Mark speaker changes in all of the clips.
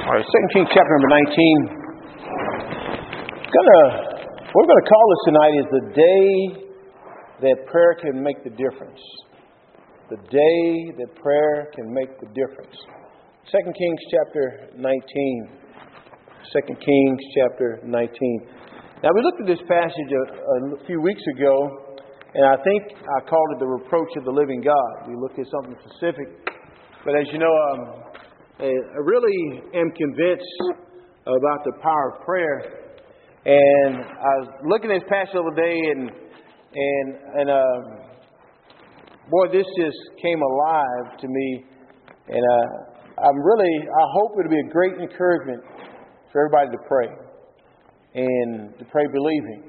Speaker 1: All right, 2 Kings chapter number 19. We're going to call this tonight is the day that prayer can make the difference. The day that prayer can make the difference. 2 Kings chapter 19. 2 Kings chapter 19. Now, we looked at this passage a few weeks ago, and I think I called it the reproach of the living God. We looked at something specific. But as you know, I really am convinced about the power of prayer. And I was looking at this passage the other day, and boy, this just came alive to me. And I hope it'll be a great encouragement for everybody to pray and to pray believing.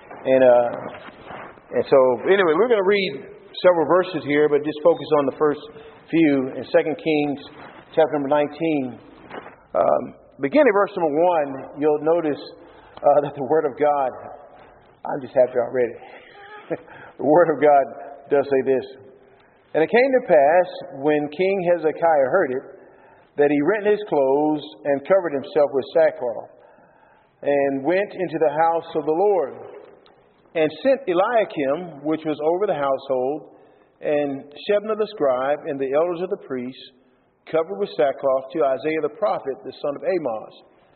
Speaker 1: And so, anyway, we're going to read several verses here, but just focus on the first few in 2 Kings chapter number 19. Beginning at verse number 1, you'll notice that the Word of God, I'm just happy I read it. The Word of God does say this. And it came to pass, when King Hezekiah heard it, that he rent his clothes and covered himself with sackcloth, and went into the house of the Lord, and sent Eliakim, which was over the household, and Shebna the scribe, and the elders of the priests, covered with sackcloth, to Isaiah the prophet, the son of Amoz.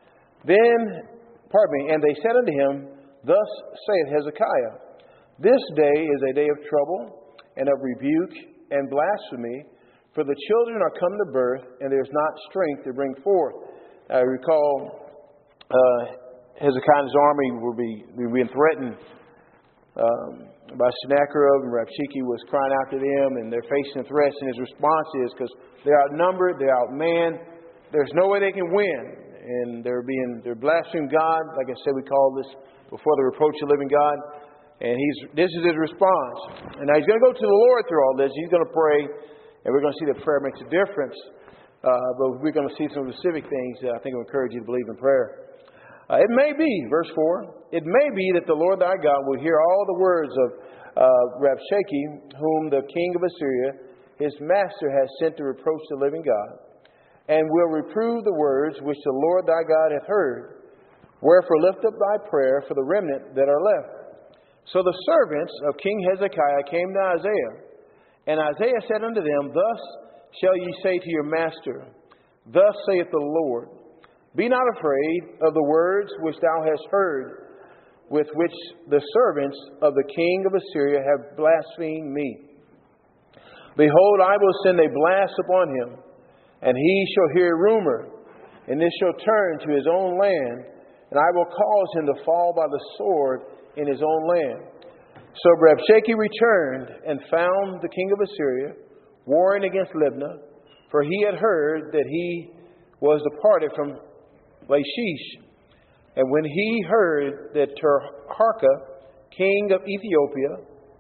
Speaker 1: And they said unto him, Thus saith Hezekiah, This day is a day of trouble, and of rebuke, and blasphemy, for the children are come to birth, and there is not strength to bring forth. I recall Hezekiah's army were being threatened by Sennacherib, and Rabshakeh was crying out to them, and they're facing threats, and his response is, because they're outnumbered, they're outmanned, there's no way they can win, and they're blaspheming God. Like I said, we call this before the reproach of the living God, and this is his response. And now he's going to go to the Lord through all this. He's going to pray, and we're going to see that prayer makes a difference, but we're going to see some specific things that I think will encourage you to believe in prayer. It may be, verse 4, it may be that the Lord thy God will hear all the words of Rabshakeh, whom the king of Assyria, his master, has sent to reproach the living God, and will reprove the words which the Lord thy God hath heard. Wherefore lift up thy prayer for the remnant that are left. So the servants of King Hezekiah came to Isaiah, and Isaiah said unto them, Thus shall ye say to your master, Thus saith the Lord, Be not afraid of the words which thou hast heard, with which the servants of the king of Assyria have blasphemed me. Behold, I will send a blast upon him, and he shall hear a rumor, and this shall turn to his own land, and I will cause him to fall by the sword in his own land. So Rabshakeh returned and found the king of Assyria warring against Libnah, for he had heard that he was departed from Lachish. And when he heard that Tirhakah, king of Ethiopia,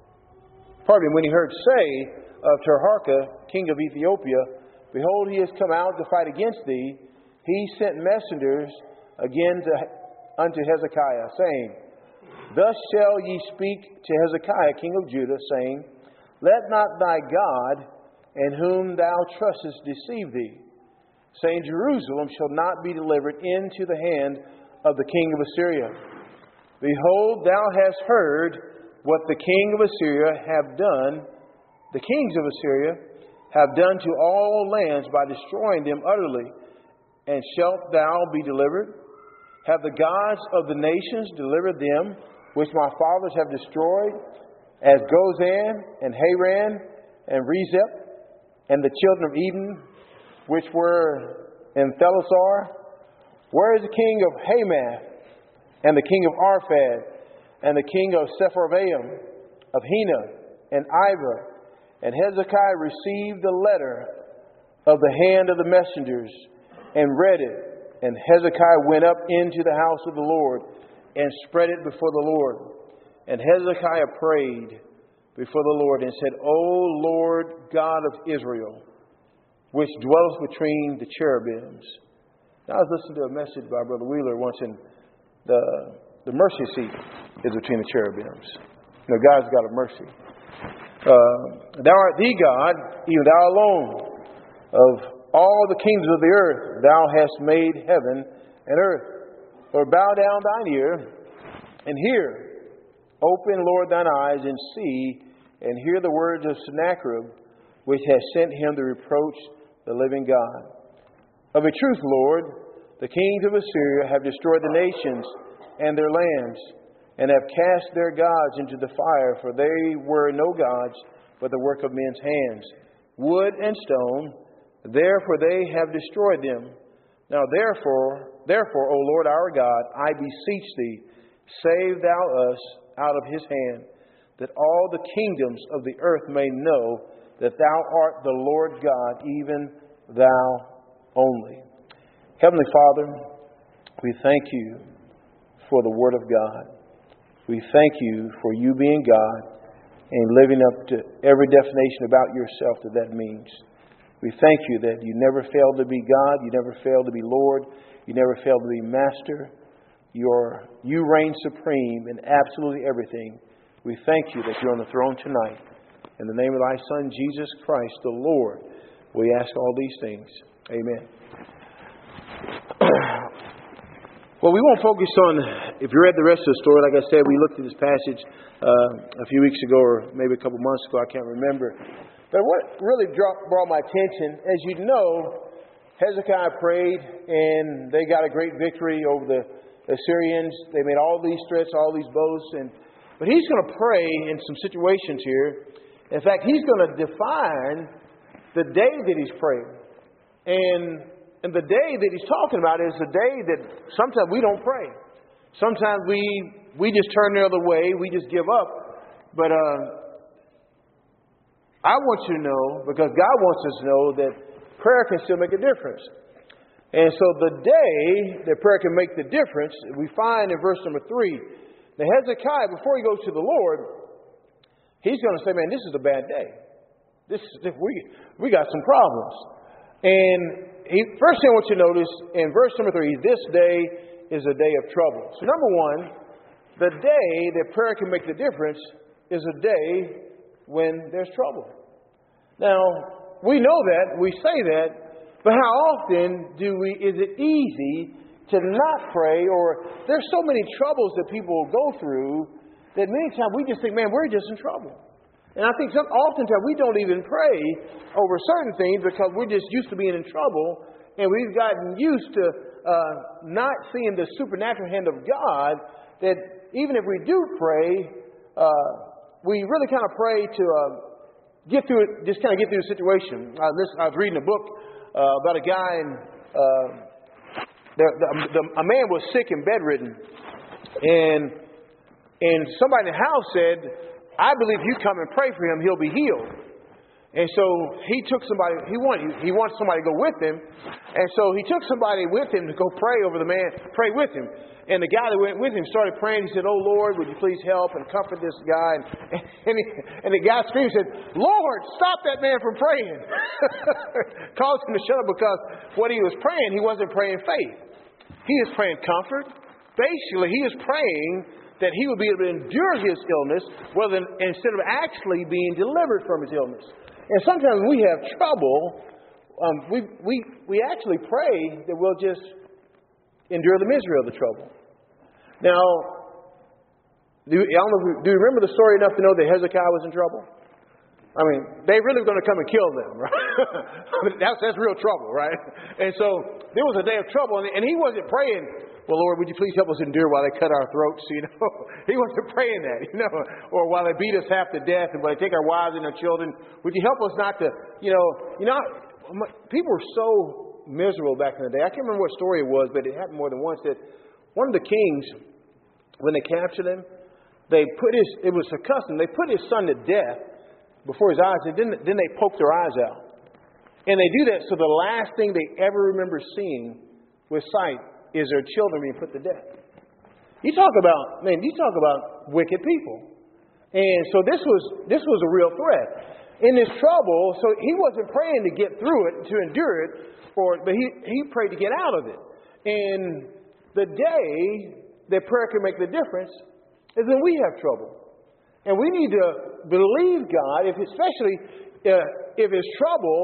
Speaker 1: when he heard say of Tirhakah, king of Ethiopia, Behold, he has come out to fight against thee, he sent messengers again unto Hezekiah, saying, Thus shall ye speak to Hezekiah, king of Judah, saying, Let not thy God, in whom thou trustest, deceive thee, saying, Jerusalem shall not be delivered into the hand of the king of Assyria. Behold, thou hast heard what the king of Assyria have done, the kings of Assyria have done to all lands by destroying them utterly. And shalt thou be delivered? Have the gods of the nations delivered them, which my fathers have destroyed, as Gozan and Haran and Rezeph, and the children of Eden, which were in Thelasar? Where is the king of Hamath, and the king of Arphad, and the king of Sepharvaim, of Hena, and Ivah? And Hezekiah received the letter of the hand of the messengers, and read it. And Hezekiah went up into the house of the Lord, and spread it before the Lord. And Hezekiah prayed before the Lord, and said, O Lord God of Israel, which dwelleth between the cherubims. Now, I was listening to a message by Brother Wheeler once, and the mercy seat is between the cherubims. You know, God's got a mercy. Thou art the God, even thou alone, of all the kingdoms of the earth. Thou hast made heaven and earth. Lord, bow down thine ear and hear. Open, Lord, thine eyes and see, and hear the words of Sennacherib, which has sent him to reproach the living God. Of a truth, Lord, the kings of Assyria have destroyed the nations and their lands, and have cast their gods into the fire, for they were no gods, but the work of men's hands. Wood and stone, therefore they have destroyed them. Now therefore, O Lord our God, I beseech thee, save thou us out of his hand, that all the kingdoms of the earth may know that thou art the Lord God, even thou only. Heavenly Father, we thank you for the Word of God. We thank you for you being God and living up to every definition about yourself that means. We thank you that you never failed to be God, you never failed to be Lord, you never failed to be Master. You reign supreme in absolutely everything. We thank you that you're on the throne tonight. In the name of thy Son, Jesus Christ, the Lord, we ask all these things. Amen. Well, we won't focus on, if you read the rest of the story, like I said, we looked at this passage a few weeks ago, or maybe a couple months ago, I can't remember. But what really brought my attention, as you know, Hezekiah prayed, and they got a great victory over the Assyrians. They made all these threats, all these boasts, but he's going to pray in some situations here. In fact, he's going to define the day that he's praying. And the day that he's talking about is the day that sometimes we don't pray. Sometimes we just turn the other way. We just give up. But I want you to know, because God wants us to know, that prayer can still make a difference. And so the day that prayer can make the difference, we find in verse number 3. Now Hezekiah, before he goes to the Lord, he's going to say, man, this is a bad day. We got some problems. And first thing I want you to notice in verse number 3, this day is a day of trouble. So number one, the day that prayer can make the difference is a day when there's trouble. Now, we know that, we say that, but how often is it easy to not pray, or there's so many troubles that people go through that many times we just think, man, we're just in trouble. And I think oftentimes we don't even pray over certain things because we're just used to being in trouble, and we've gotten used to not seeing the supernatural hand of God, that even if we do pray, we really kind of pray to get through it, just kind of get through the situation. I was reading a book about a guy, and a man was sick and bedridden, and somebody in the house said, I believe you come and pray for him, he'll be healed. And so he took somebody, he wanted somebody to go with him. And so he took somebody with him to go pray over the man, pray with him. And the guy that went with him started praying. He said, oh, Lord, would you please help and comfort this guy? And the guy screamed and said, Lord, stop that man from praying. Caused him to shut up, because what he was praying, he wasn't praying faith. He is praying comfort. Basically, he is praying that he would be able to endure his illness instead of actually being delivered from his illness. And sometimes we have trouble. We actually pray that we'll just endure the misery of the trouble. Now, do you remember the story enough to know that Hezekiah was in trouble? I mean, they really were going to come and kill them, right? I mean, that's real trouble, right? And so there was a day of trouble, and he wasn't praying, well, Lord, would you please help us endure while they cut our throats, He wasn't praying that, or while they beat us half to death and while they take our wives and our children. Would you help us not to, people were so miserable back in the day. I can't remember what story it was, but it happened more than once, that one of the kings, when they captured him, it was a custom, they put his son to death before his eyes, and then they poked their eyes out. And they do that so the last thing they ever remember seeing with sight is their children being put to death. You talk about wicked people. And so this was a real threat. In this trouble, so he wasn't praying to get through it, to endure it, but he prayed to get out of it. And the day that prayer can make the difference is when we have trouble. And we need to believe God, especially if it's trouble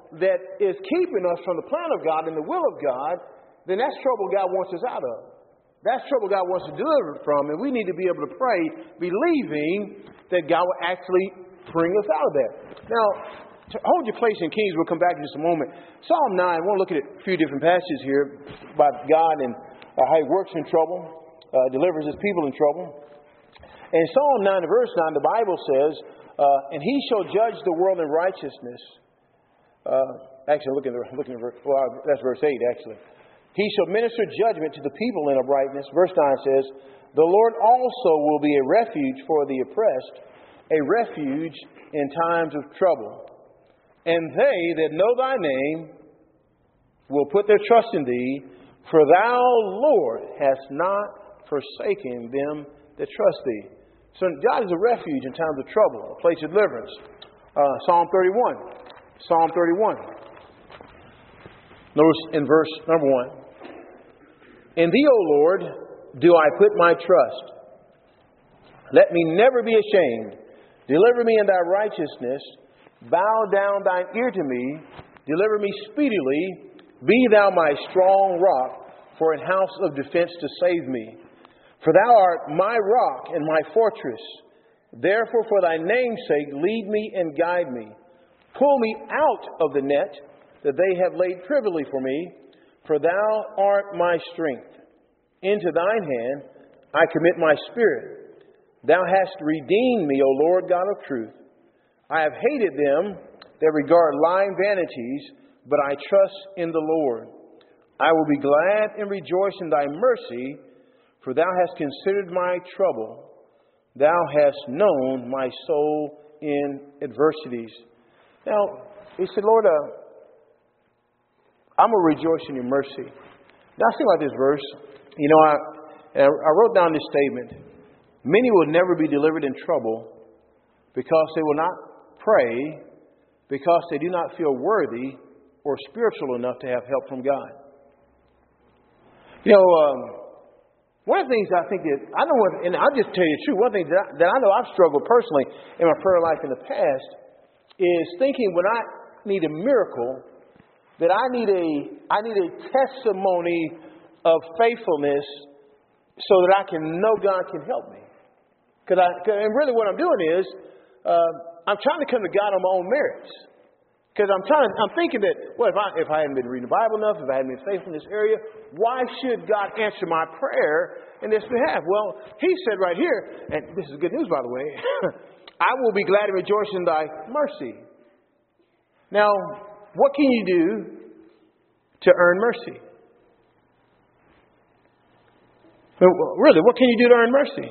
Speaker 1: that is keeping us from the plan of God and the will of God, then that's trouble God wants us out of. That's trouble God wants to deliver us from, and we need to be able to pray, believing that God will actually bring us out of that. Now, to hold your place in Kings, we'll come back in just a moment. Psalm 9, I want to look at a few different passages here about God and how He works in trouble, delivers His people in trouble. In Psalm 9, verse 9, the Bible says, and He shall judge the world in righteousness. Actually, that's verse 8, actually. He shall minister judgment to the people in uprightness. Verse 9 says, the Lord also will be a refuge for the oppressed, a refuge in times of trouble. And they that know thy name will put their trust in thee, for thou, Lord, hast not forsaken them that trust thee. So God is a refuge in times of trouble, a place of deliverance. Psalm 31. Psalm 31. Notice in verse number 1. In thee, O Lord, do I put my trust. Let me never be ashamed. Deliver me in thy righteousness. Bow down thine ear to me. Deliver me speedily. Be thou my strong rock, for an house of defense to save me. For thou art my rock and my fortress. Therefore, for thy name's sake, lead me and guide me. Pull me out of the net that they have laid privily for me. For thou art my strength. Into thine hand I commit my spirit. Thou hast redeemed me, O Lord God of truth. I have hated them that regard lying vanities, but I trust in the Lord. I will be glad and rejoice in thy mercy, for thou hast considered my trouble. Thou hast known my soul in adversities. Now, he said, Lord, I'm going to rejoice in your mercy. Now, I think about this verse. You know, I wrote down this statement. Many will never be delivered in trouble because they will not pray, because they do not feel worthy or spiritual enough to have help from God. You know, one of the things I think that, I know, and I'll just tell you the truth, one thing that I know I've struggled personally in my prayer life in the past is thinking when I need a miracle, that I need a testimony of faithfulness so that I can know God can help me. And really what I'm doing is, I'm trying to come to God on my own merits. Because I'm thinking that, well, if I hadn't been reading the Bible enough, if I hadn't been faithful in this area, why should God answer my prayer in this behalf? Well, He said right here, and this is good news, by the way, I will be glad and rejoice in thy mercy. Now, what can you do to earn mercy? Really, what can you do to earn mercy?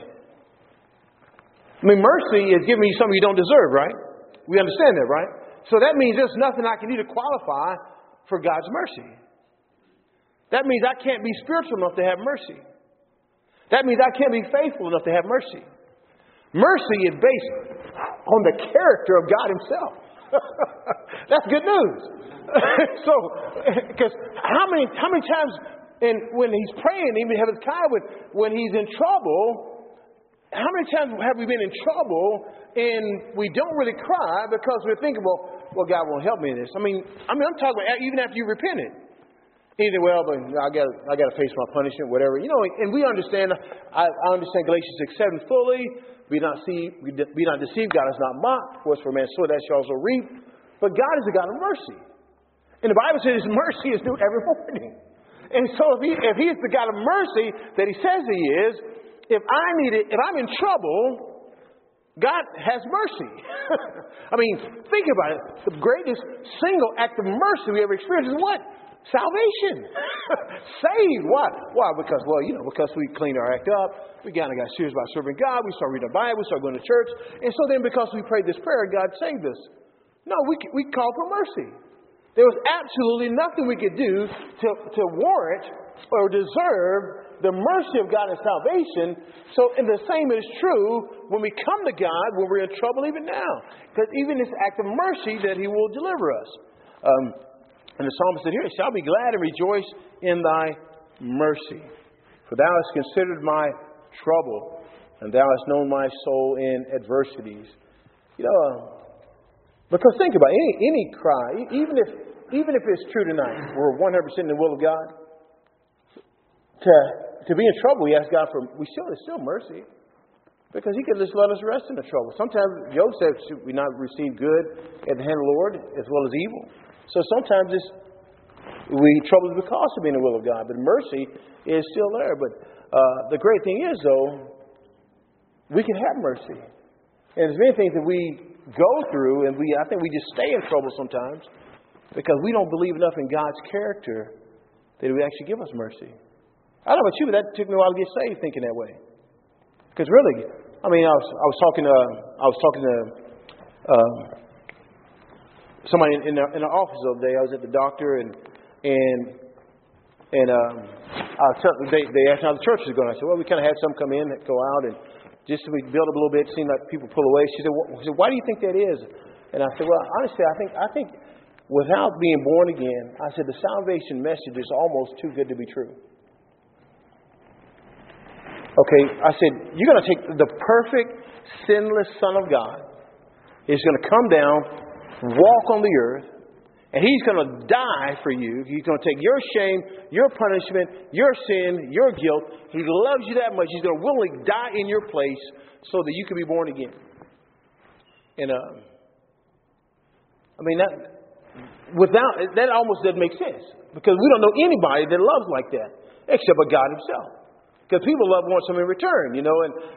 Speaker 1: I mean, mercy is giving you something you don't deserve, right? We understand that, right? So that means there's nothing I can do to qualify for God's mercy. That means I can't be spiritual enough to have mercy. That means I can't be faithful enough to have mercy. Mercy is based on the character of God Himself. That's good news. So, because how many times when he's praying, even Hezekiah, when he's in trouble, how many times have we been in trouble and we don't really cry because we're thinking, well, God won't help me in this. I mean, I'm talking about even after you repented. Either, well, but I got to face my punishment, whatever. You know, and we understand. I understand Galatians 6:7 fully. Be not deceived. God is not mocked. What's for man sow, that shall also reap. But God is a God of mercy, and the Bible says His mercy is new every morning. And so if He is the God of mercy that He says He is, if I'm in trouble, God has mercy. I mean, think about it. The greatest single act of mercy we ever experienced is what? Salvation. Saved. Why? Why? Because we cleaned our act up. We got serious about serving God. We started reading the Bible. We started going to church. And so then because we prayed this prayer, God saved us. No, we called for mercy. There was absolutely nothing we could do to warrant or deserve the mercy of God and salvation. So, and the same is true when we come to God when we're in trouble even now. Because even this act of mercy that He will deliver us. And the psalmist said here, shall be glad and rejoice in thy mercy. For thou hast considered my trouble, and thou hast known my soul in adversities. You know, because think about it, any cry, even if even if it's true tonight, we're 100% in the will of God. To be in trouble, we ask God for, it's still mercy. Because He could just let us rest in the trouble. Sometimes Job said, should we not receive good at the hand of the Lord as well as evil? So sometimes trouble is because of being in the will of God. But mercy is still there. But the great thing is, though, we can have mercy. And there's many things that we go through, and I think we just stay in trouble sometimes because we don't believe enough in God's character that He would actually give us mercy. I don't know about you, but that took me a while to get saved thinking that way. Because really, I mean, I was talking to somebody in the office the other day. I was at the doctor, and they asked how the church was going. I said, well, we kind of had some come in that go out, and just so we build up a little bit, it seemed like people pull away. She said, why do you think that is? And I said, well, honestly, I think without being born again, I said the salvation message is almost too good to be true. Okay, I said, you're going to take the perfect, sinless Son of God. He's going to come down, walk on the earth, and He's going to die for you. He's going to take your shame, your punishment, your sin, your guilt. He loves you that much. He's going to willingly die in your place so that you can be born again. And I mean, that almost doesn't make sense. Because we don't know anybody that loves like that except for God Himself. Because people want something in return, you know,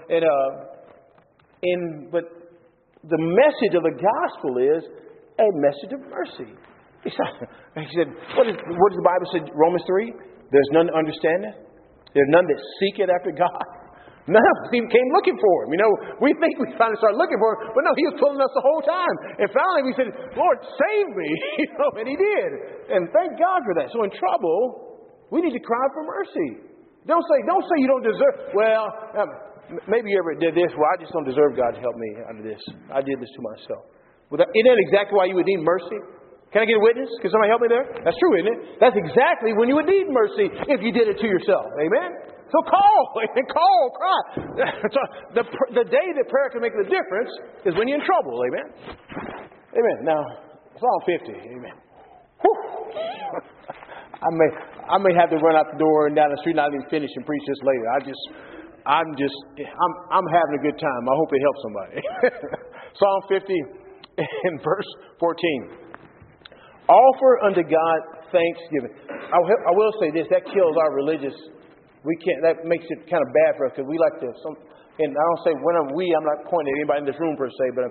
Speaker 1: but the message of the gospel is a message of mercy. He said, what does the Bible say? Romans 3? There's none that understand it. There's none that seek it after God. None of us even came looking for Him. You know, we think we finally started looking for Him, but no, He was pulling us the whole time. And finally we said, Lord, save me. You know, and He did. And thank God for that. So in trouble, we need to cry for mercy. Don't say you don't deserve. Well, maybe you ever did this. Well, I just don't deserve God to help me out of this. I did this to myself. Isn't that exactly why you would need mercy? Can I get a witness? Can somebody help me there? That's true, isn't it? That's exactly when you would need mercy if you did it to yourself. Amen? So call, cry. So the day that prayer can make the difference is when you're in trouble. Amen? Amen. Now, Psalm 50. Amen. Whew. I may have to run out the door and down the street and not even finish and preach this later. I'm having a good time. I hope it helps somebody. Psalm 50 in verse 14. Offer unto God thanksgiving. I will say this, that kills our religious. That makes it kind of bad for us because we like to. And I don't say I'm not pointing at anybody in this room per se, but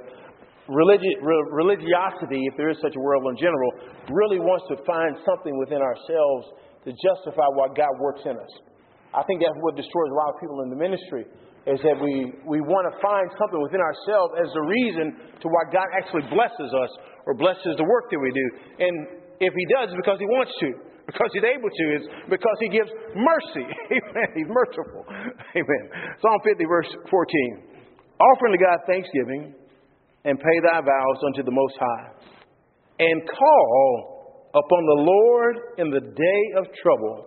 Speaker 1: religiosity, if there is such a word in general, really wants to find something within ourselves to justify why God works in us. I think that's what destroys a lot of people in the ministry, is that we want to find something within ourselves as the reason to why God actually blesses us or blesses the work that we do. And if He does, it's because He wants to. Because He's able to. It's because He gives mercy. Amen. He's merciful. Amen. Psalm 50 verse 14. Offer unto God thanksgiving and pay thy vows unto the Most High, and call upon the Lord in the day of trouble.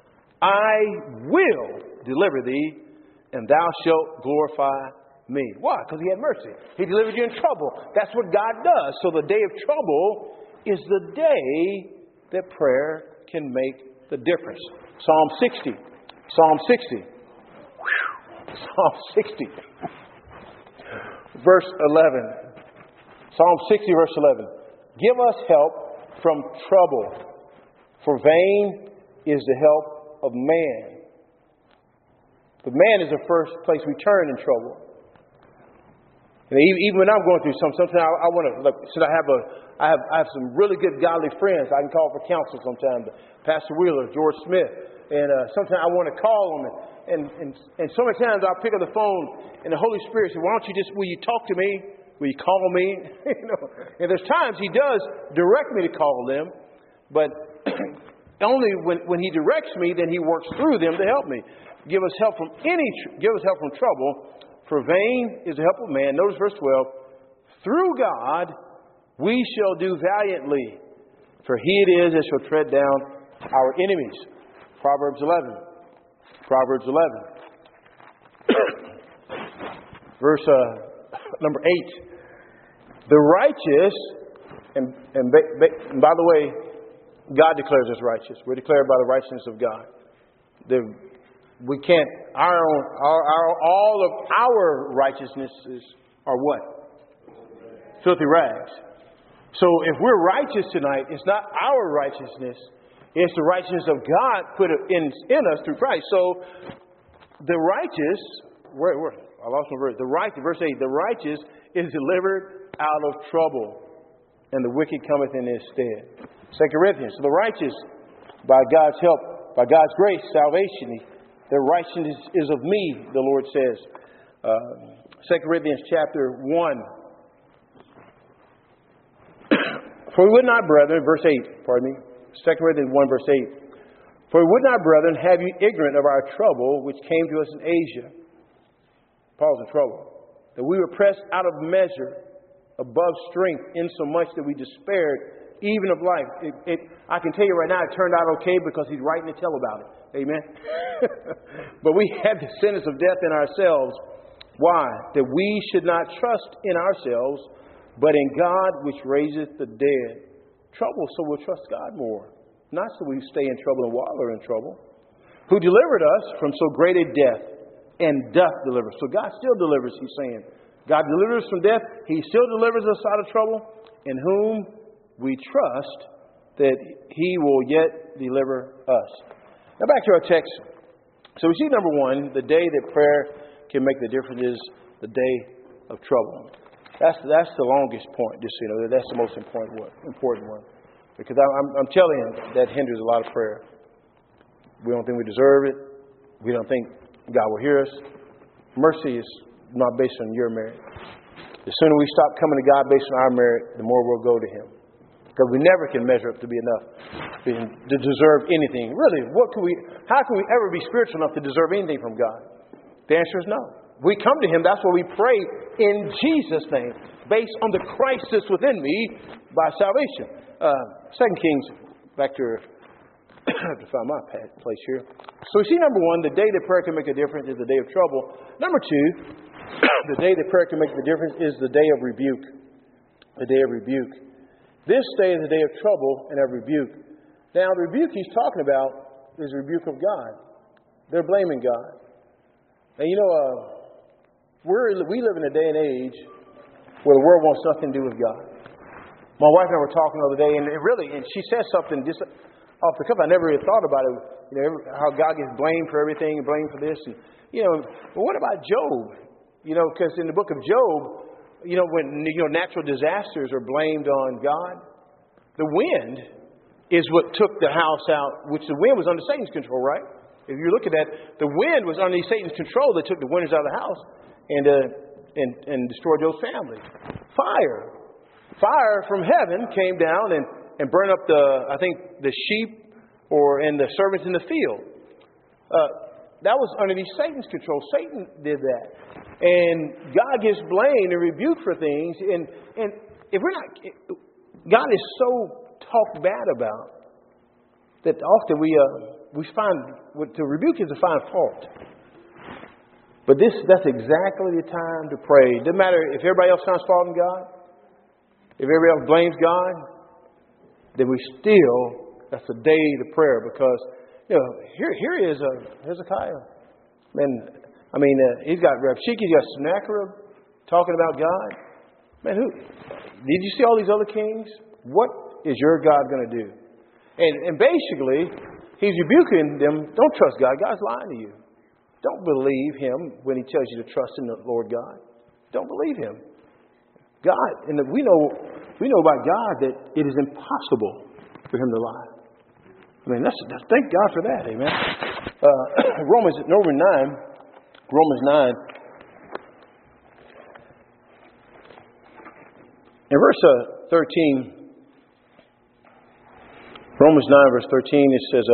Speaker 1: I will deliver thee, and thou shalt glorify me. Why? Because He had mercy. He delivered you in trouble. That's what God does. So the day of trouble is the day that prayer can make the difference. Psalm 60. Psalm 60. Psalm 60. Verse 11. Psalm 60, verse 11. Give us help from trouble, for vain is the help of man. But man is the first place we turn in trouble. And even when I'm going through sometimes I want to look. Since I have some really good godly friends I can call for counsel sometimes. Pastor Wheeler, George Smith, and sometimes I want to call them. And so many times I'll pick up the phone and the Holy Spirit says, "Why don't you will you talk to me? Will you call me?" You know. And there's times He does direct me to call them, but only when He directs me, then He works through them to help me. Give us help from trouble. For vain is the help of man. Notice verse 12. Through God we shall do valiantly, for He it is that shall tread down our enemies. Proverbs 11. Proverbs 11. Verse number 8. The righteous, and by the way, God declares us righteous. We're declared by the righteousness of God. We can't, all of our righteousnesses are what? Filthy rags. So if we're righteous tonight, it's not our righteousness. It's the righteousness of God put in us through Christ. So the righteous, I lost my verse. Verse 8, the righteous is delivered out of trouble, and the wicked cometh in his stead. 2 Corinthians, so the righteous, by God's help, by God's grace, salvation, their righteousness is of me, the Lord says. 2 Corinthians chapter 1. For we would not, brethren, verse 8, pardon me, 2 Corinthians 1, verse 8. For we would not, brethren, have you ignorant of our trouble which came to us in Asia. Paul's in trouble. That we were pressed out of measure, above strength, insomuch that we despaired even of life. I can tell you right now, it turned out okay because he's writing to tell about it. Amen. But we had the sentence of death in ourselves. Why? That we should not trust in ourselves, but in God which raiseth the dead. Trouble, so we'll trust God more. Not so we stay in trouble and wallow in trouble. Who delivered us from so great a death, and doth deliver. So God still delivers, he's saying. God delivers us from death. He still delivers us out of trouble. In whom we trust that he will yet deliver us. Now back to our text. So we see number one, the day that prayer can make the difference is the day of trouble. That's the longest point, just so you know. That's the most important one. Because I'm telling you, that hinders a lot of prayer. We don't think we deserve it. We don't think God will hear us. Mercy is not based on your merit. The sooner we stop coming to God based on our merit, the more we'll go to Him. Because we never can measure up to be enough to deserve anything. Really, how can we ever be spiritual enough to deserve anything from God? The answer is no. We come to Him, that's why we pray in Jesus' name, based on the Christ that's within me by salvation. 2 Kings, back to to find my place here. So we see number one, the day that prayer can make a difference is the day of trouble. Number two, the day that prayer can make the difference is the day of rebuke. The day of rebuke. This day is the day of trouble and of rebuke. Now, the rebuke he's talking about is the rebuke of God. They're blaming God. And you know, we live in a day and age where the world wants nothing to do with God. My wife and I were talking the other day, and she said something just off the cuff. I never really thought about it. You know, how God gets blamed for everything and blamed for this. And, but what about Job? Because in the book of Job, when natural disasters are blamed on God, the wind is what took the house out, which the wind was under Satan's control, right? If you look at that, the wind was under Satan's control that took the windows out of the house and destroyed Job's family. Fire from heaven came down and burned up the sheep and the servants in the field. That was underneath Satan's control. Satan did that. And God gets blamed and rebuked for things. And if we're not, God is so talked bad about that often we find, to rebuke is to find fault. But that's exactly the time to pray. It doesn't matter if everybody else finds fault in God, if everybody else blames God, then that's a day to prayer. Because, here is Hezekiah. He's got Rabshakeh, he's got Sennacherib talking about God. Man, did you see all these other kings? What is your God going to do? And basically, he's rebuking them. Don't trust God. God's lying to you. Don't believe Him when He tells you to trust in the Lord God. Don't believe Him. God, and we know about God that it is impossible for Him to lie. Thank God for that. Amen. Romans 9. In verse 13, Romans 9, verse 13, it says,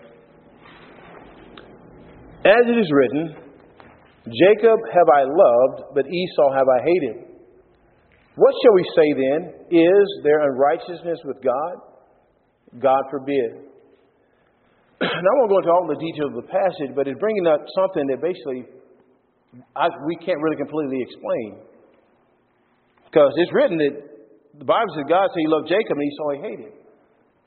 Speaker 1: as it is written, Jacob have I loved, but Esau have I hated. What shall we say then? Is there unrighteousness with God? God forbid. Now, I won't go into all the details of the passage, but it's bringing up something that basically we can't really completely explain. Because it's written that the Bible says God said He loved Jacob and Esau He hated.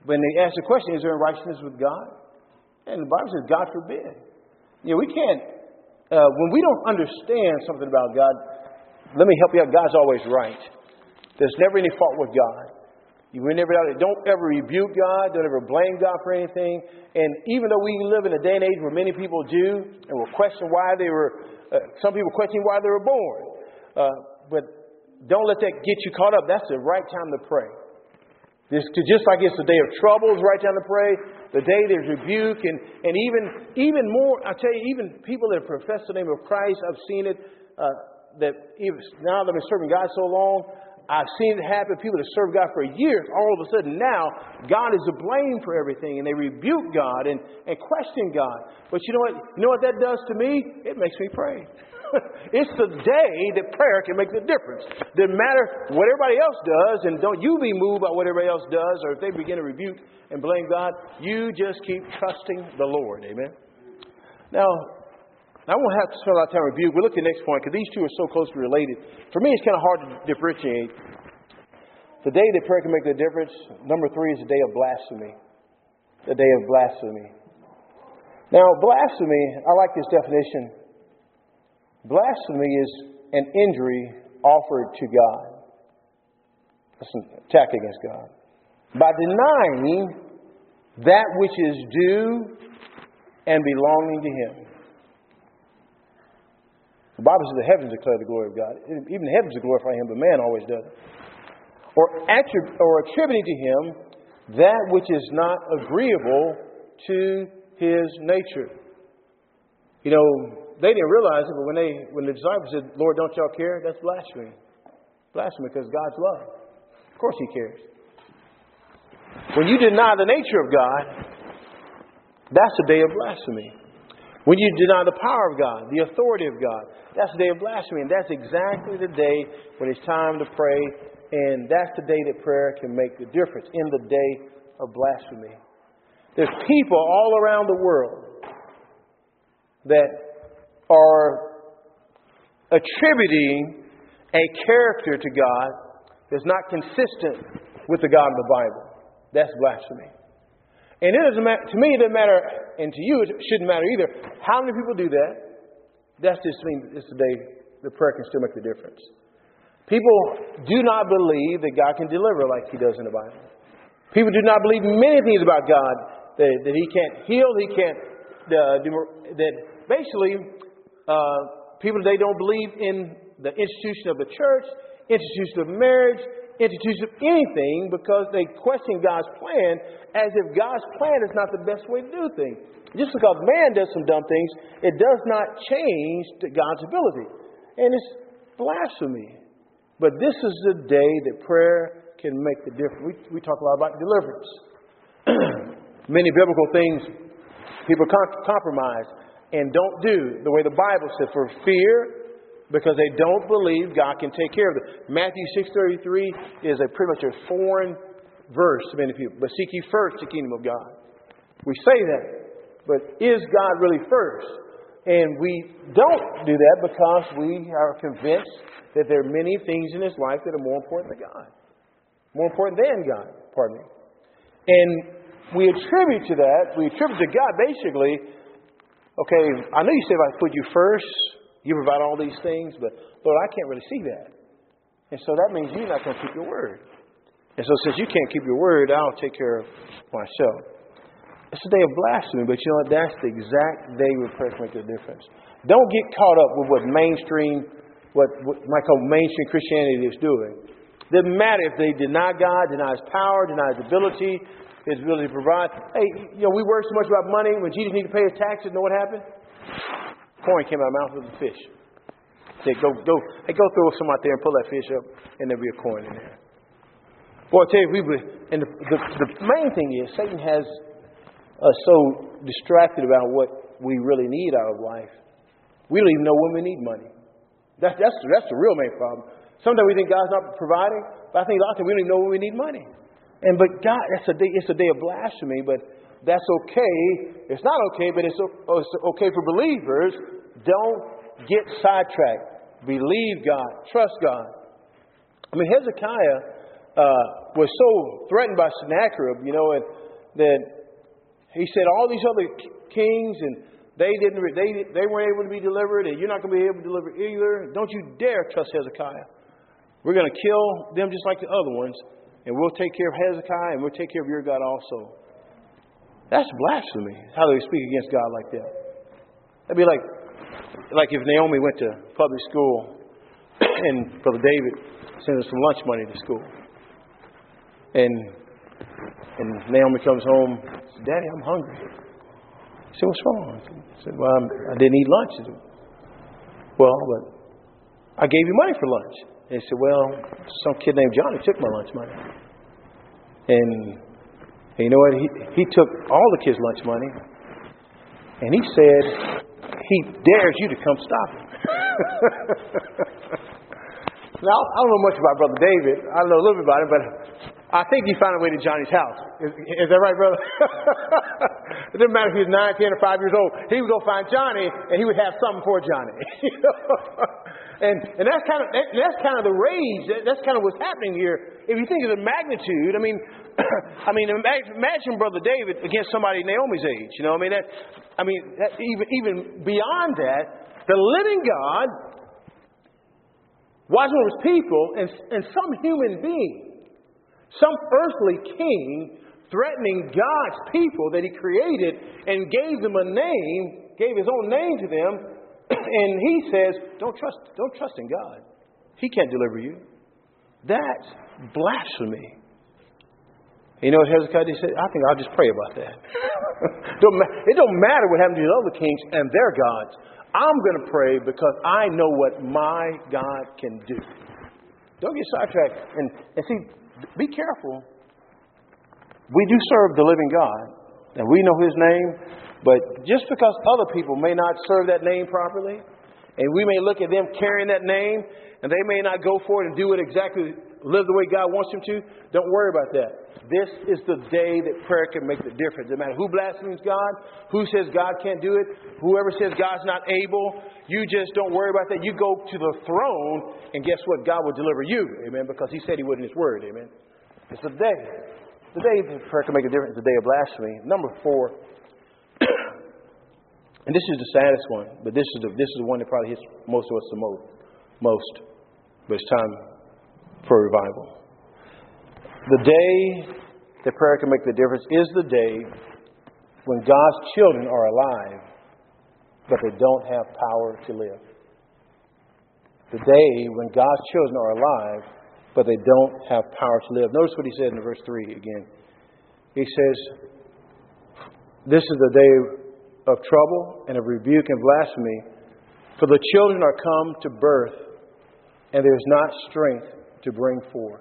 Speaker 1: when they ask the question, is there unrighteousness with God? And the Bible says, God forbid. We can't, when we don't understand something about God, let me help you out. God's always right. There's never any fault with God. Don't ever rebuke God. Don't ever blame God for anything. And even though we live in a day and age where many people do and will question why they were, some people question why they were born. But don't let that get you caught up. That's the right time to pray. Just like it's the day of trouble, it's the right time to pray. The day there's rebuke and even more, I tell you, even people that profess the name of Christ, I've seen it, that even now that I've been serving God so long, I've seen it happen. People that serve God for years, all of a sudden now, God is to blame for everything. And they rebuke God and question God. But you know what that does to me? It makes me pray. It's the day that prayer can make the difference. Doesn't matter what everybody else does, and don't you be moved by what everybody else does, or if they begin to rebuke and blame God, you just keep trusting the Lord. Amen. Now, I won't have to spend a lot of time rebuke. We'll look at the next point because these two are so closely related. For me, it's kind of hard to differentiate. The day that prayer can make the difference, number 3 is the day of blasphemy. The day of blasphemy. Now, blasphemy, I like this definition. Blasphemy is an injury offered to God. That's an attack against God. By denying that which is due and belonging to Him. The Bible says the heavens declare the glory of God. Even the heavens glorify Him, but man always does it. Or attributing to Him that which is not agreeable to His nature. They didn't realize it, but when the disciples said, Lord, don't y'all care? That's blasphemy. Blasphemy because God's love. Of course He cares. When you deny the nature of God, that's the day of blasphemy. When you deny the power of God, the authority of God, that's the day of blasphemy. And that's exactly the day when it's time to pray. And that's the day that prayer can make the difference, in the day of blasphemy. There's people all around the world that are attributing a character to God that's not consistent with the God of the Bible. That's blasphemy. And it doesn't matter, to me, it doesn't matter, and to you, it shouldn't matter either. How many people do that? That's just means it's the day the prayer can still make the difference. People do not believe that God can deliver like He does in the Bible. People do not believe many things about God, that He can't heal, He can't, that basically, people today don't believe in the institution of the church, institution of marriage, institution of anything, because they question God's plan as if God's plan is not the best way to do things. Just because man does some dumb things, it does not change God's ability. And it's blasphemy. But this is the day that prayer can make the difference. We talk a lot about deliverance. Many biblical things people compromise and don't do the way the Bible said, for fear, because they don't believe God can take care of it. Matthew 6:33 is pretty much a foreign verse to many people. But seek ye first the kingdom of God. We say that, but is God really first? And we don't do that because we are convinced that there are many things in this life that are more important than God. More important than God, pardon me. And we attribute to that, we attribute to God basically, okay, I know you say if I put you first, you provide all these things, but Lord, I can't really see that. And so that means you're not going to keep your word. And so since you can't keep your word, I'll take care of myself. It's a day of blasphemy, but you know what? That's the exact day where prayer can make a difference. Don't get caught up with what might call mainstream Christianity is doing. It doesn't matter if they deny God, deny His power, deny His ability to provide. Hey, we worry so much about money. When Jesus needed to pay His taxes, know what happened? Coin came out of the mouth of the fish. Say, go throw some out there and pull that fish up, and there'll be a coin in there. Boy, I tell you, the main thing is Satan has us so distracted about what we really need out of life. We don't even know when we need money. That's the real main problem. Sometimes we think God's not providing, but I think a lot of times we don't even know when we need money. But God, it's a day of blasphemy, but that's okay. It's not okay, but it's okay for believers. Don't get sidetracked. Believe God. Trust God. I mean, Hezekiah was so threatened by Sennacherib, and that he said all these other kings and they weren't able to be delivered, and you're not going to be able to deliver either. Don't you dare trust Hezekiah. We're going to kill them just like the other ones, and we'll take care of Hezekiah, and we'll take care of your God also. That's blasphemy, how they speak against God like that. That'd be like if Naomi went to public school and Brother David sent her some lunch money to school. And Naomi comes home and says, Daddy, I'm hungry. I said, what's wrong? I said, well, I didn't eat lunch. Said, well, but I gave you money for lunch. And he said, well, some kid named Johnny took my lunch money. And you know what? He took all the kids' lunch money. And he said, he dares you to come stop him. Now, I don't know much about Brother David. I know a little bit about him, but I think he found a way to Johnny's house. Is that right, brother? It didn't matter if he was 9, 10, or 5 years old. He would go find Johnny, and he would have something for Johnny. And that's kind of the rage. That's kind of what's happening here. If you think of the magnitude, imagine Brother David against somebody Naomi's age. Even beyond that, the living God watching over his people, and some human being, some earthly king, threatening God's people that he created and gave them a name, gave his own name to them, and he says, don't trust in God. He can't deliver you. That's blasphemy. You know what Hezekiah said? I think I'll just pray about that. It don't matter what happened to the other kings and their gods. I'm going to pray because I know what my God can do. Don't get sidetracked. And see, be careful. We do serve the living God, and we know his name, but just because other people may not serve that name properly, and we may look at them carrying that name, and they may not go for it and do it exactly, live the way God wants them to, don't worry about that. This is the day that prayer can make the difference. No matter who blasphemes God, who says God can't do it, whoever says God's not able, you just don't worry about that. You go to the throne, and guess what? God will deliver you. Amen. Because he said he would in his word. Amen. It's the day. The day that prayer can make a difference, the day of blasphemy. Number 4. And this is the saddest one, but this is the one that probably hits most of us the most. But it's time for revival. The day that prayer can make the difference is the day when God's children are alive, but they don't have power to live. The day when God's children are alive, but they don't have power to live. Notice what he said in verse 3 again. He says, this is the day of trouble and of rebuke and blasphemy, for the children are come to birth, and there is not strength to bring forth.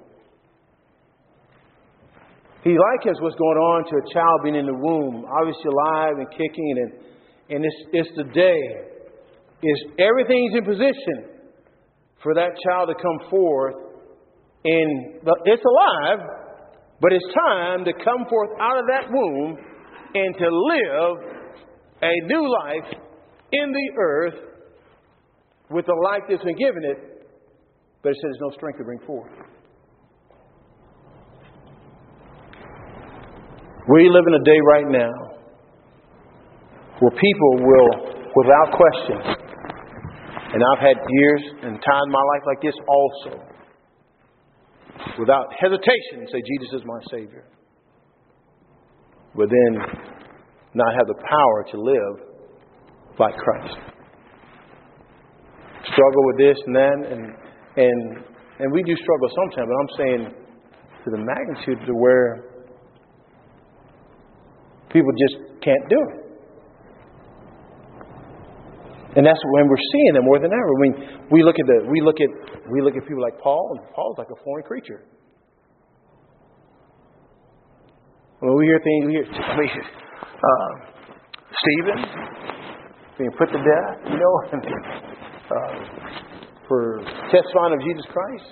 Speaker 1: He likens what's going on to a child being in the womb, obviously alive and kicking, and it's the day. Everything's in position for that child to come forth, and it's alive, but it's time to come forth out of that womb and to live a new life in the earth with the life that's been given it, but it says there's no strength to bring forth. We live in a day right now where people will, without question, and I've had years and times in my life like this also, without hesitation say, Jesus is my Savior. But then not have the power to live like Christ. Struggle with this and that, and we do struggle sometimes, but I'm saying to the magnitude to where people just can't do it. And that's when we're seeing them more than ever. I mean, we look at people like Paul, and Paul's like a foreign creature. When we hear things, Stephen being put to death, for testifying of Jesus Christ.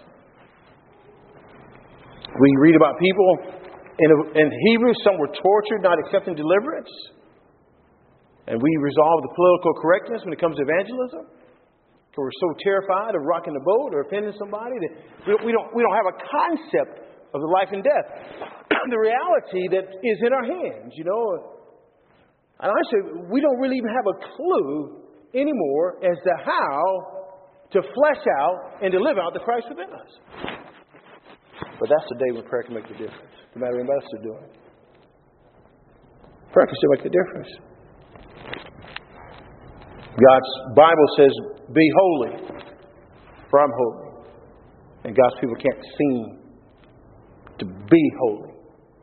Speaker 1: We read about people in Hebrews, some were tortured, not accepting deliverance. And we resolve the political correctness when it comes to evangelism. We're so terrified of rocking the boat or offending somebody that we don't have a concept of the life and death. The reality that is in our hands, you know. And honestly, we don't really even have a clue anymore as to how to flesh out and to live out the Christ within us. But that's the day when prayer can make the difference. No matter what anybody else is doing. Prayer can still make the difference. God's Bible says, be holy, for I'm holy. And God's people can't seem to be holy.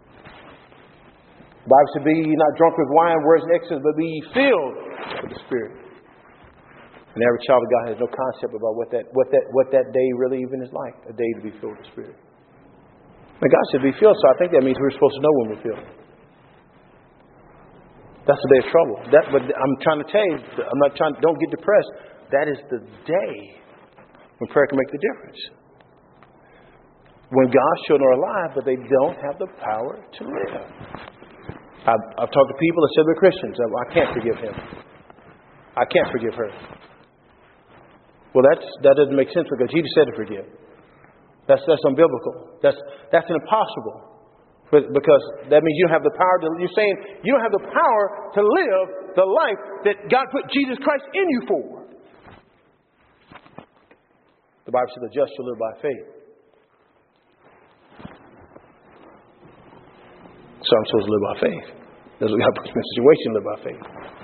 Speaker 1: The Bible said, be ye not drunk with wine, whereas in excess, but be ye filled with the Spirit. And every child of God has no concept about what that day really even is like, a day to be filled with the Spirit. And God said be filled, so I think that means we're supposed to know when we're filled. That's the day of trouble. But I'm trying to tell you, don't get depressed. That is the day when prayer can make the difference. When God's children are alive, but they don't have the power to live. I've talked to people that said they're Christians. I can't forgive him. I can't forgive her. Well, that doesn't make sense because Jesus said to forgive. That's unbiblical. That's impossible. Because that means you don't have the power to. You're saying you don't have the power to live the life that God put Jesus Christ in you for. The Bible says the just shall live by faith. So I'm supposed to live by faith. That's what God puts me in a situation to live by faith.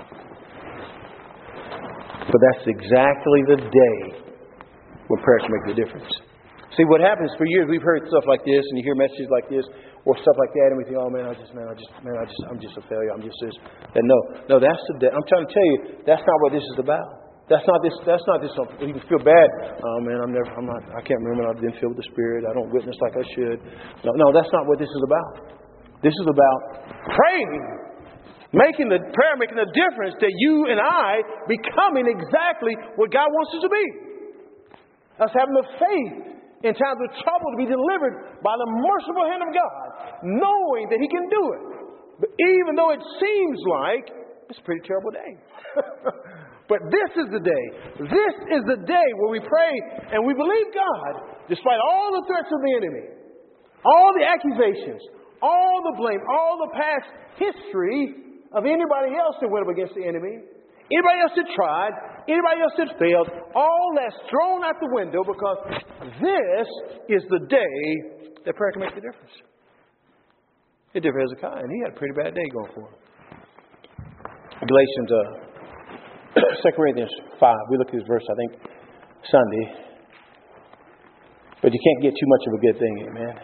Speaker 1: But that's exactly the day when prayer can make the difference. See, what happens for years, we've heard stuff like this, and you hear messages like this, or stuff like that, and we think, oh man, I'm just a failure. I'm just this. And no, that's the day. I'm trying to tell you, that's not what this is about. That's not this. You can feel bad. Oh man, I can't remember. I've been filled with the Spirit. I don't witness like I should. No, that's not what this is about. This is about praying. Making the difference that you and I becoming exactly what God wants us to be. Us having the faith in times of trouble to be delivered by the merciful hand of God, knowing that He can do it. But even though it seems like it's a pretty terrible day. But this is the day. This is the day where we pray and we believe God, despite all the threats of the enemy, all the accusations, all the blame, all the past history of anybody else that went up against the enemy, anybody else that tried, anybody else that failed, all that's thrown out the window because this is the day that prayer can make the difference. It did for Hezekiah, and he had a pretty bad day going for him. Galatians 2 Corinthians 5. We looked at this verse, I think, Sunday. But you can't get too much of a good thing, amen.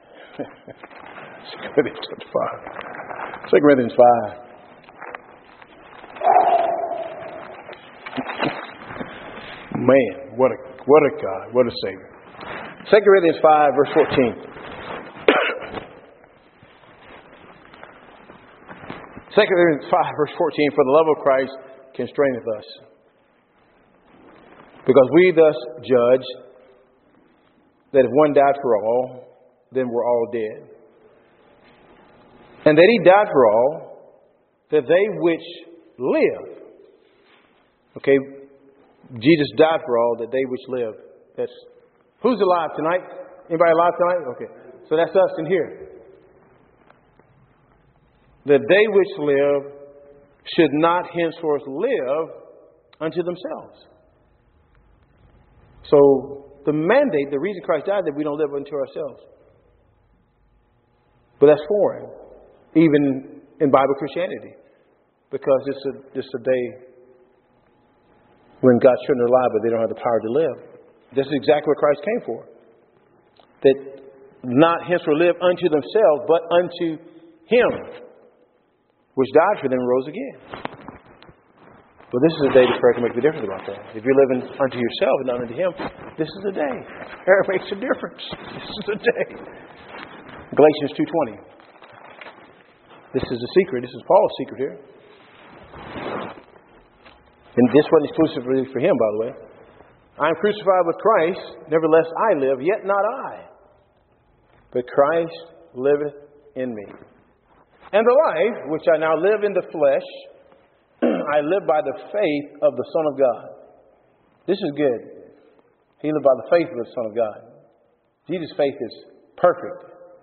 Speaker 1: 2 Corinthians 5. 2 Corinthians 5. Man, what a God, what a Savior. 2 Corinthians 5, verse 14. 2 Corinthians 5, verse 14, for the love of Christ constraineth us. Because we thus judge that if one died for all, then we're all dead. And that He died for all, that they which live. Okay, Jesus died for all, that they which live. That's who's alive tonight? Anybody alive tonight? Okay, so that's us in here. That they which live should not henceforth live unto themselves. So the mandate, the reason Christ died, that we don't live unto ourselves. But that's foreign, even in Bible Christianity, because it's a day when God's children are alive, but they don't have the power to live. This is exactly what Christ came for. That not henceforth live unto themselves, but unto Him, which died for them and rose again. Well, this is a day that prayer can make the difference about that. If you're living unto yourself and not unto Him, this is a day. Prayer makes a difference. This is a day. Galatians 2:20. This is the secret. This is Paul's secret here. And this wasn't exclusively for him, by the way. I am crucified with Christ, nevertheless I live, yet not I, but Christ liveth in me. And the life which I now live in the flesh, I live by the faith of the Son of God. This is good. He lived by the faith of the Son of God. Jesus' faith is perfect.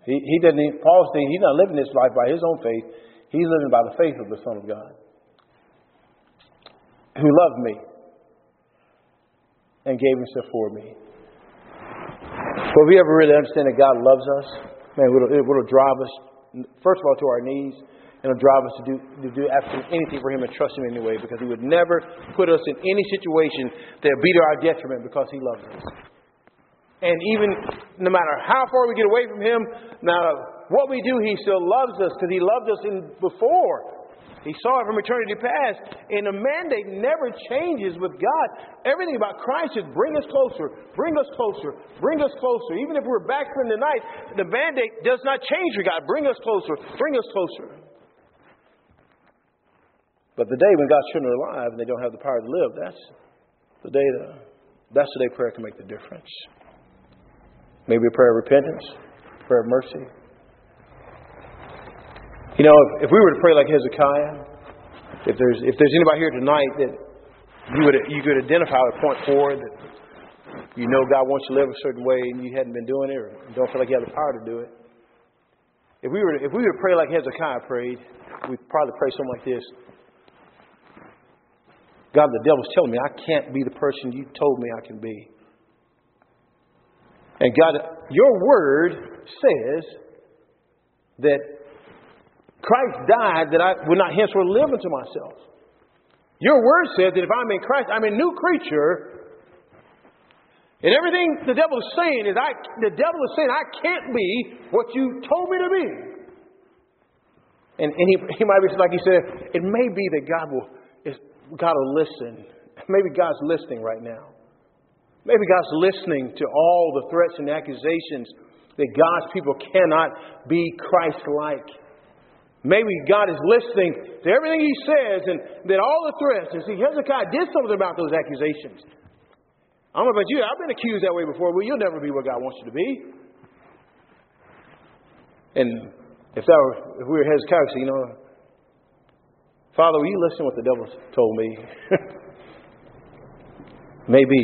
Speaker 1: He doesn't. Paul's saying he's not living this life by his own faith. He's living by the faith of the Son of God, who loved me and gave himself for me. So if we ever really understand that God loves us, man, it will drive us, first of all, to our knees, and it'll drive us to do absolutely anything for him and trust him anyway, because he would never put us in any situation that would be to our detriment, because he loves us. And even no matter how far we get away from him, no matter what we do, he still loves us, because he loved us before. He saw it from eternity past. And the mandate never changes with God. Everything about Christ is bring us closer, bring us closer, bring us closer. Even if we're backslidden tonight, the mandate does not change for God. Bring us closer, bring us closer. But the day when God's children are alive and they don't have the power to live, that's the day prayer can make the difference. Maybe a prayer of repentance, prayer of mercy. You know, if we were to pray like Hezekiah, if there's anybody here tonight that you could identify or point forward that you know God wants you to live a certain way and you hadn't been doing it, or you don't feel like you have the power to do it. If we were to pray like Hezekiah prayed, we'd probably pray something like this. God, the devil's telling me I can't be the person you told me I can be. And God, your word says that Christ died that I would not henceforth live unto myself. Your word says that if I'm in Christ, I'm a new creature. And everything the devil is saying is I can't be what you told me to be. And he might be like he said, it may be that God will listen. Maybe God's listening right now. Maybe God's listening to all the threats and accusations that God's people cannot be Christ-like. Maybe God is listening to everything he says and that all the threats. And see, Hezekiah did something about those accusations. I don't know about you. I've been accused that way before. Well, you'll never be what God wants you to be. And if we were Hezekiah, we'd say, Father, will you listen to what the devil told me? Maybe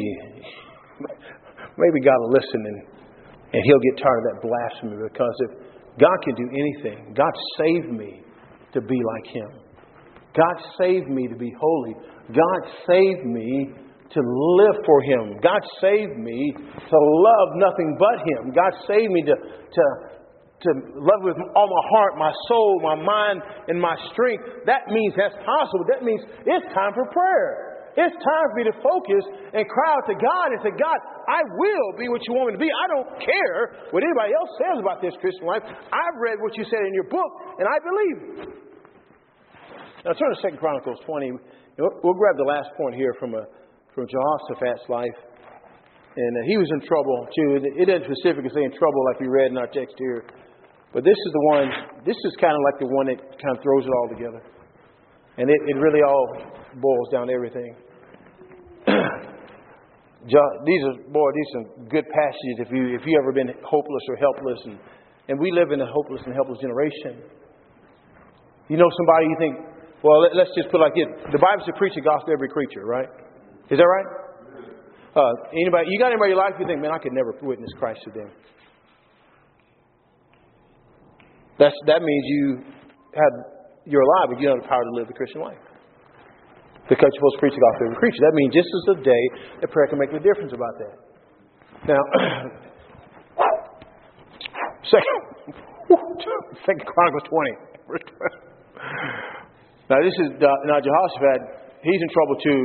Speaker 1: God will listen and he'll get tired of that blasphemy, because if God can do anything. God saved me to be like him. God saved me to be holy. God saved me to live for him. God saved me to love nothing but him. God saved me to love with all my heart, my soul, my mind, and my strength. That means that's possible. That means it's time for prayer. It's time for me to focus and cry out to God and say, God, I will be what you want me to be. I don't care what anybody else says about this Christian life. I've read what you said in your book, and I believe it. Now turn to 2 Chronicles 20. We'll grab the last point here from Jehoshaphat's life. And he was in trouble, too. It doesn't specifically say in trouble like we read in our text here. But this is the one, this is kind of like the one that kind of throws it all together. And it really all boils down to everything. These are some good passages if you ever been hopeless or helpless, and we live in a hopeless and helpless generation. You know somebody you think, well, let's just put it like this. The Bible says preach the gospel to every creature, right? Is that right? Anybody? You got anybody in your life you think, man, I could never witness Christ to them? That means you're alive, but you don't have the power to live the Christian life. Because you're supposed to preach the gospel to every creature. That means just as a day that prayer can make a difference about that. Now, 2 Chronicles 20. Now this is Jehoshaphat. He's in trouble too.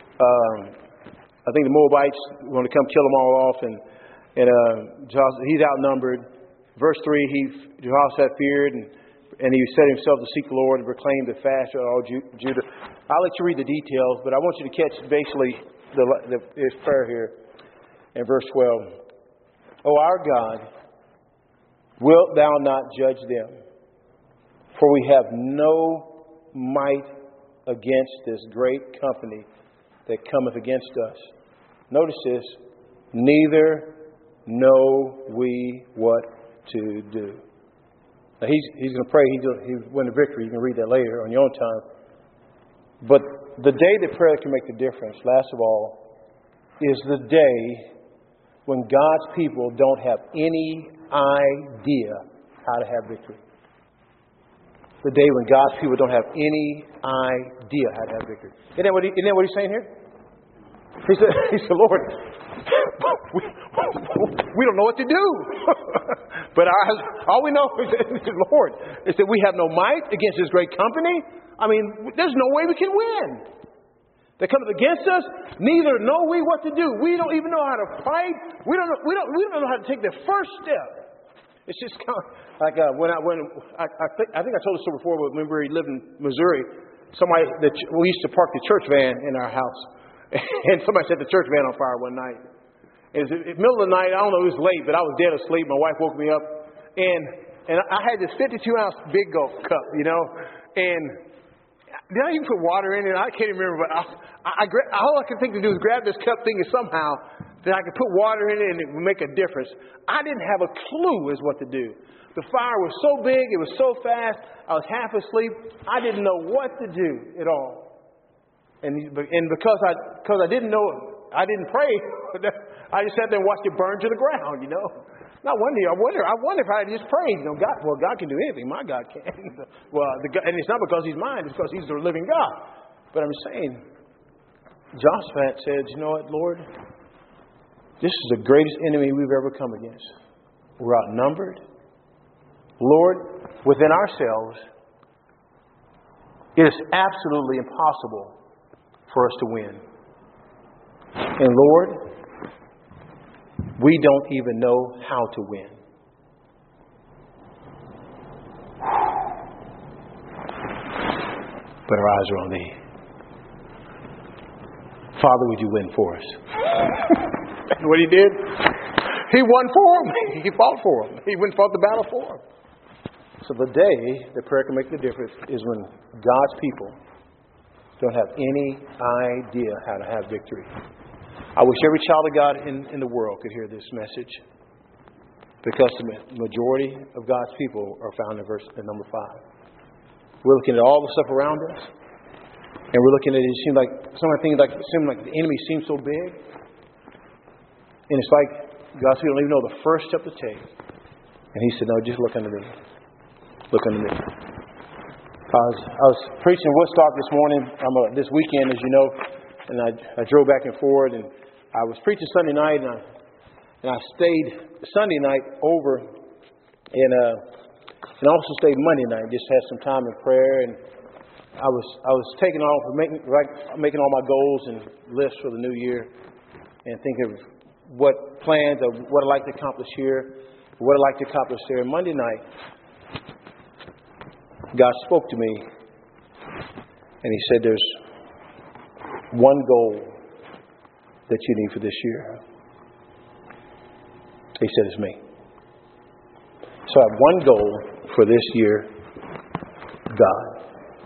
Speaker 1: I think the Moabites want to come kill them all off, and he's outnumbered. Verse 3, Jehoshaphat feared, and he set himself to seek the Lord and proclaim the fast of all Judah. I'll let you read the details, but I want you to catch basically his prayer here in verse 12. O our God, wilt thou not judge them? For we have no might against this great company that cometh against us. Notice this. Neither know we what to do. Now he's going to pray. He'll win the victory. You can read that later on your own time. But the day that prayer can make the difference, last of all, is the day when God's people don't have any idea how to have victory. The day when God's people don't have any idea how to have victory. Isn't that what he's saying here? He said, Lord, we don't know what to do. But all we know is, Lord, is that we have no might against this great company. I mean, there's no way we can win. They come against us. Neither know we what to do. We don't even know how to fight. We don't know how to take the first step. It's just kind of like I think I told this story before. But when we lived in Missouri, we used to park the church van in our house, and somebody set the church van on fire one night. It was in the middle of the night. I don't know. It was late, but I was dead asleep. My wife woke me up, and I had this 52-ounce Big Gulp cup, and did I even put water in it? I can't even remember, but all I could think to do was grab this cup, thinking somehow that I could put water in it and it would make a difference. I didn't have a clue as what to do. The fire was so big, it was so fast, I was half asleep. I didn't know what to do at all. And because I didn't know, I didn't pray. I just sat there and watched it burn to the ground, I wonder if I had just prayed. God can do anything. My God can. And it's not because He's mine. It's because He's the living God. But I'm saying, Jehoshaphat said, you know what, Lord? This is the greatest enemy we've ever come against. We're outnumbered. Lord, within ourselves, it is absolutely impossible for us to win. And Lord, we don't even know how to win. But our eyes are on Thee. Father, would You win for us? That's what He did. He won for them. He fought for them. He went and fought the battle for them. So the day that prayer can make the difference is when God's people don't have any idea how to have victory. I wish every child of God in the world could hear this message, because the majority of God's people are found in number 5. We're looking at all the stuff around us, and we're looking at it. It seems like some of the things seem like the enemy seems so big, and it's like God's people don't even know the first step to take. And He said, "No, just look unto me. Look unto me." I was preaching in Woodstock this morning. This weekend, as you know, and I drove back and forth, and I was preaching Sunday night, and I stayed Sunday night over, and also stayed Monday night. Just had some time in prayer, and I was taking off, making all my goals and lists for the new year, and thinking of what plans of what I'd like to accomplish here, what I'd like to accomplish there. And Monday night, God spoke to me, and He said, "There's one goal that you need for this year." He said, "It's me." So I have one goal for this year: God.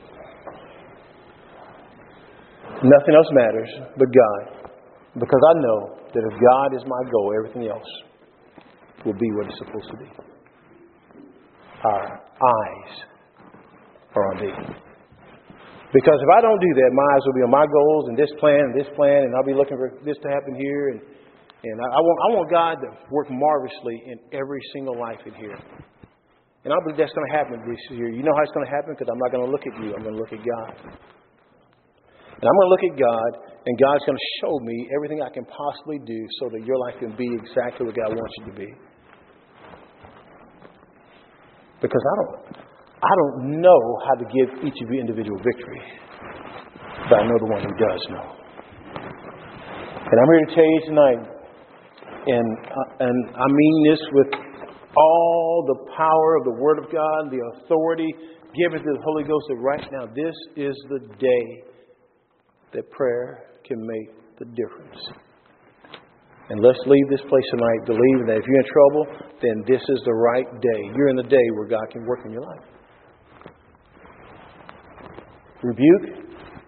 Speaker 1: Nothing else matters but God. Because I know that if God is my goal, everything else will be what it's supposed to be. Our eyes are on Thee. Because if I don't do that, my eyes will be on my goals and this plan, and I'll be looking for this to happen here. And I want God to work marvelously in every single life in here. And I believe that's going to happen this year. You know how it's going to happen? Because I'm not going to look at you. I'm going to look at God. And I'm going to look at God, and God's going to show me everything I can possibly do so that your life can be exactly what God wants you to be. Because I don't know how to give each of you individual victory, but I know the one who does know. And I'm here to tell you tonight, and I mean this with all the power of the Word of God, the authority given to the Holy Ghost, that right now this is the day that prayer can make the difference. And let's leave this place tonight believing that if you're in trouble, then this is the right day. You're in the day where God can work in your life. Rebuke.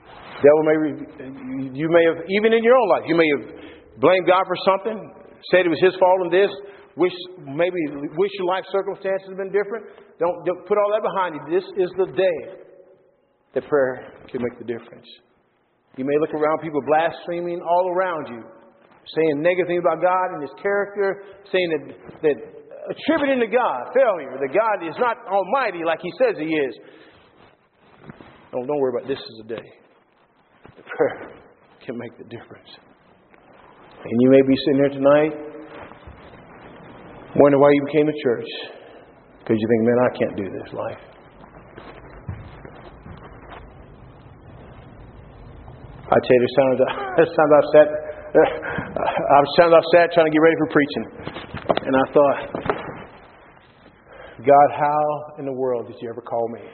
Speaker 1: You may have, even in your own life, you may have blamed God for something, said it was His fault in this, wish your life circumstances had been different. Don't put all that behind you. This is the day that prayer can make the difference. You may look around, people blaspheming all around you, saying negative things about God and His character, saying that attributing to God failure, that God is not almighty like He says He is. Don't worry about this is a day. The prayer can make the difference. And you may be sitting here tonight wondering why you came to church. Because you think, man, I can't do this life. I tell you, there's times I've sat trying to get ready for preaching. And I thought, God, how in the world did you ever call me?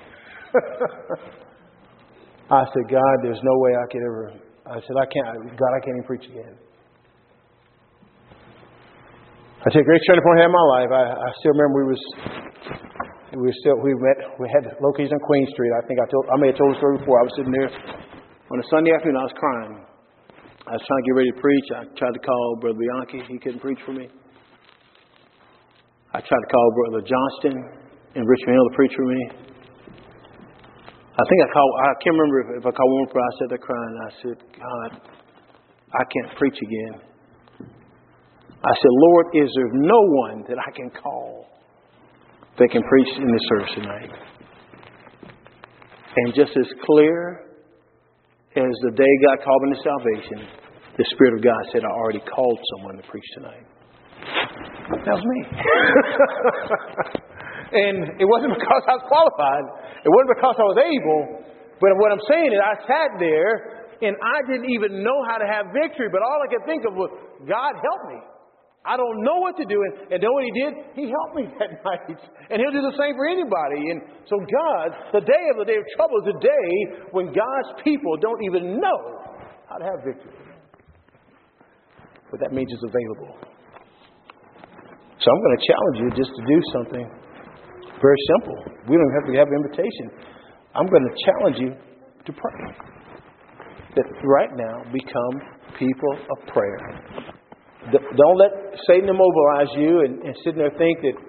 Speaker 1: I said, God, there's no way I could ever. I said, I can't even preach again. I take a great turning point in my life. I still remember we had locations on Queen Street. I think I may have told the story before. I was sitting there on a Sunday afternoon. I was crying. I was trying to get ready to preach. I tried to call Brother Bianchi. He couldn't preach for me. I tried to call Brother Johnston in Richmond Hill to preach for me. I can't remember if I called one more. I sat there crying. I said, God, I can't preach again. I said, Lord, is there no one that I can call that can preach in this service tonight? And just as clear as the day God called me to salvation, the Spirit of God said, I already called someone to preach tonight. That was me. And it wasn't because I was qualified. It wasn't because I was able. But what I'm saying is I sat there and I didn't even know how to have victory. But all I could think of was, God help me. I don't know what to do. And then what He did, He helped me that night. And He'll do the same for anybody. And so God, the day of trouble is a day when God's people don't even know how to have victory. But that means it's available. So I'm going to challenge you just to do something very simple. We don't have to have an invitation. I'm going to challenge you to pray. That right now become people of prayer. Don't let Satan immobilize you and sit there and think that.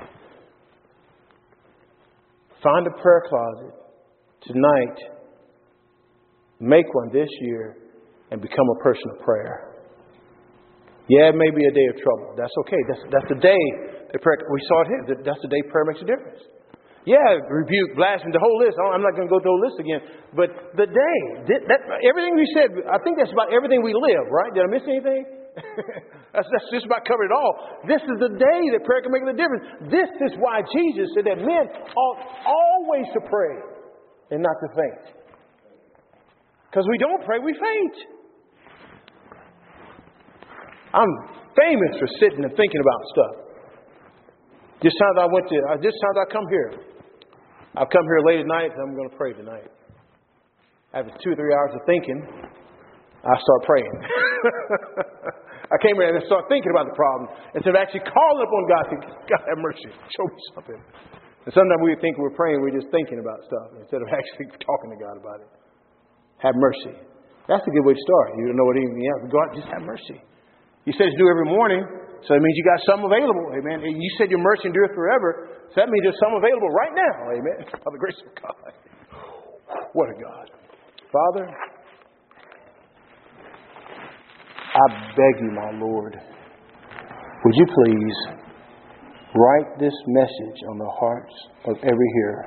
Speaker 1: Find a prayer closet tonight. Make one this year and become a person of prayer. Yeah, it may be a day of trouble. That's okay. That's the day that prayer. We saw it here. That's the day prayer makes a difference. Yeah, rebuke, blasphemy, the whole list. I'm not going to go through the list again. But the day, everything we said, I think that's about everything we live, right? Did I miss anything? That's just about covered it all. This is the day that prayer can make the difference. This is why Jesus said that men ought always to pray and not to faint. Because we don't pray, we faint. I'm famous for sitting and thinking about stuff. Just times I come here. I've come here late at night and I'm going to pray tonight. After 2 or 3 hours of thinking, I start praying. I came here and I started thinking about the problem instead of actually calling upon God to God have mercy, show me something. And sometimes we think we're praying, we're just thinking about stuff instead of actually talking to God about it. Have mercy. That's a good way to start. You don't know what anything else. God, just have mercy. You said it's due every morning, so that means you got some available. Amen. And you said your mercy endureth forever, so that means there's some available right now. Amen. By the grace of God. What a God. Father, I beg you, my Lord, would you please write this message on the hearts of every hearer.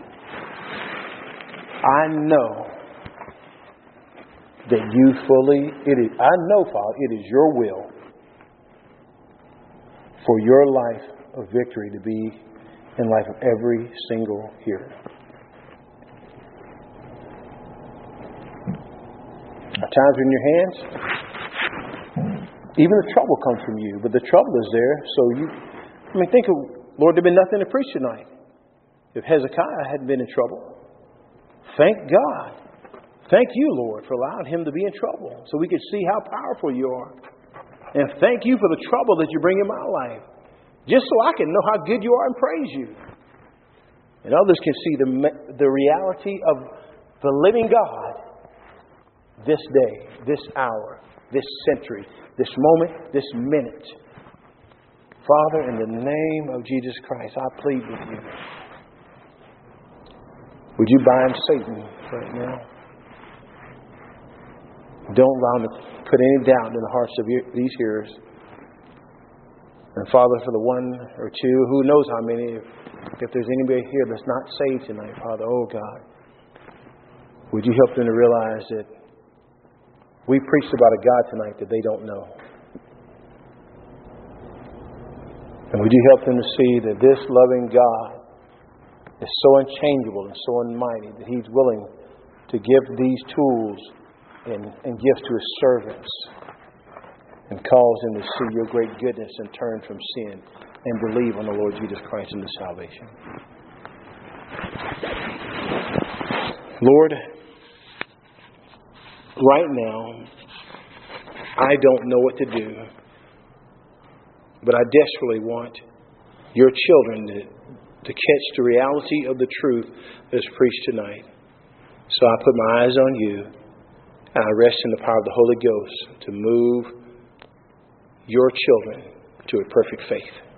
Speaker 1: I know that you I know, Father, it is your will for your life of victory to be in the life of every single hearer. At times in your hands, even the trouble comes from you, but the trouble is there. So think of, Lord, there'd been nothing to preach tonight if Hezekiah hadn't been in trouble. Thank God. Thank you, Lord, for allowing him to be in trouble so we could see how powerful you are. And thank you for the trouble that you bring in my life, just so I can know how good you are and praise you. And others can see the reality of the living God this day, this hour, this century, this moment, this minute. Father, in the name of Jesus Christ, I plead with you. Would you bind Satan right now? Don't allow him to put any doubt in the hearts of these hearers. And Father, for the one or two, who knows how many, if there's anybody here that's not saved tonight, Father, oh God, would you help them to realize that we preached about a God tonight that they don't know. And would you help them to see that this loving God is so unchangeable and so almighty that He's willing to give these tools and gifts to His servants and cause them to see your great goodness and turn from sin and believe on the Lord Jesus Christ into salvation. Lord, right now, I don't know what to do, but I desperately want your children to catch the reality of the truth that's preached tonight. So I put my eyes on you, and I rest in the power of the Holy Ghost to move your children to a perfect faith.